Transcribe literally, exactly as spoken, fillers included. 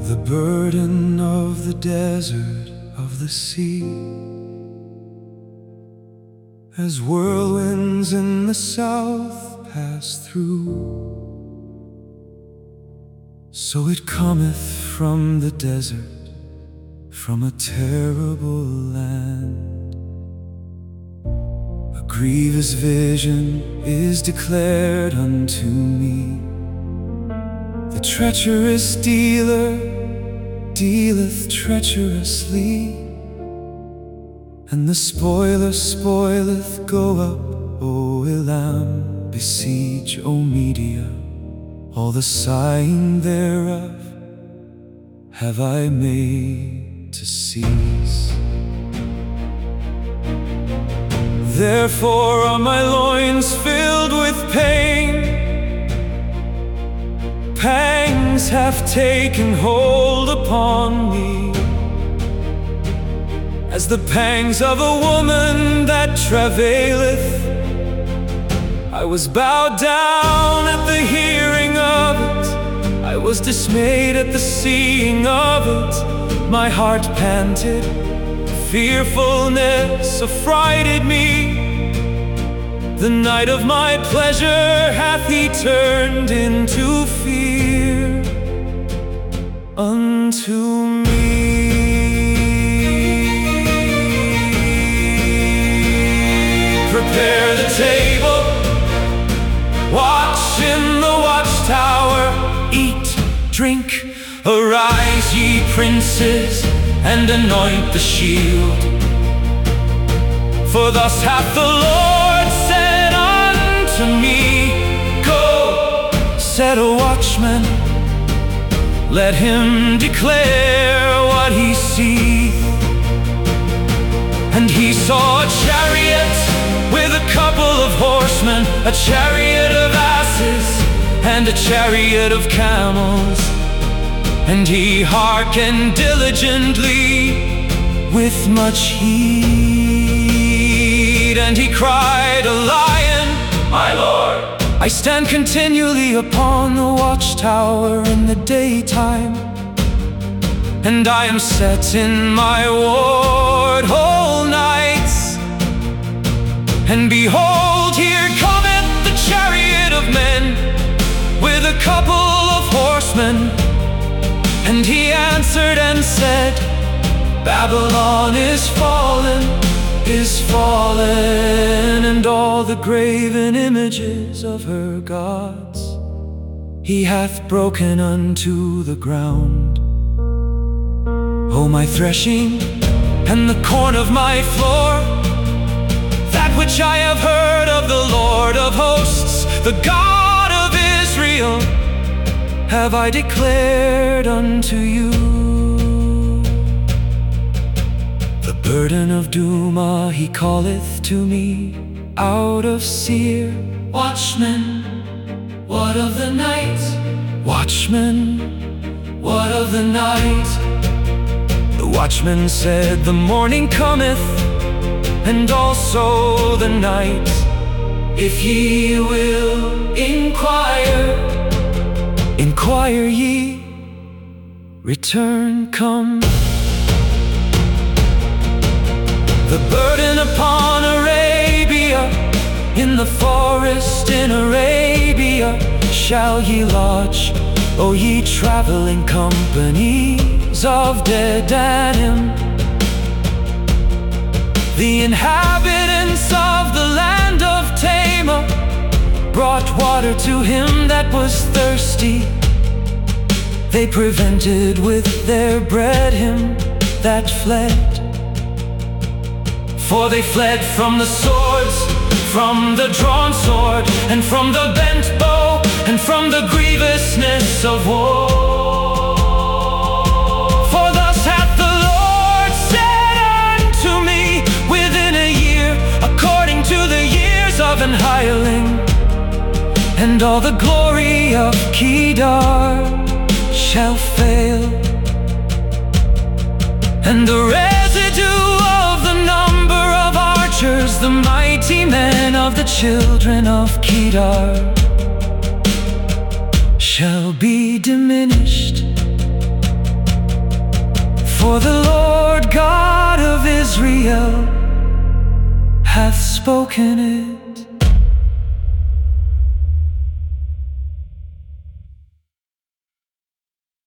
The burden of the desert, of the sea, as whirlwinds in the south pass through, so it cometh from the desert, from a terrible land. A grievous vision is declared unto me. The treacherous dealer dealeth treacherously, and the spoiler spoileth. Go up, O Elam, besiege, O Media, all the sighing thereof have I made to cease. Therefore are my loins filled with pain, pangs have taken hold upon me, as the pangs of a woman that travaileth. I was bowed down at the hearing of it, I was dismayed at the seeing of it. My heart panted, fearfulness affrighted me. The night of my pleasure hath he turned into fear unto me. Prepare the table, watch in the watchtower, eat, drink, arise ye princes, and anoint the shield. For thus hath the Lord said unto me, go, set a watchman, let him declare what he seeth. And he saw a chariot with a couple of horsemen, a chariot of asses and a chariot of camels. And he hearkened diligently with much heed. And he cried, a lion, my Lord, I stand continually upon the watchtower in the daytime, and I am set in my ward whole nights. And behold, here cometh the chariot of men with a couple of horsemen. And he answered and said, Babylon is fallen, is fallen, and all the graven images of her gods he hath broken unto the ground. O my threshing and the corn of my floor, that which I have heard of the Lord of hosts, the God of Israel, have I declared unto you. The burden of Duma he calleth to me out of Seir. Watchman, what of the night? Watchman, what of the night? The watchman said, the morning cometh, and also the night. If ye will inquire, inquire ye, return come. The burden upon Arabia, in the forest in Arabia shall ye lodge, O ye traveling companies of Dedanim. The inhabitants of the land of Tema brought water to him that was thirsty. They prevented with their bread him that fled. For they fled from the swords, from the drawn sword, and from the bent bow, and from the grievousness of war. For thus hath the Lord said unto me, within a year, according to the years of an hireling, and all the glory of Kedar shall fail, and the residue of the number of archers, the mighty men of the children of Kedar, shall be diminished. For the Lord God of Israel hath spoken it.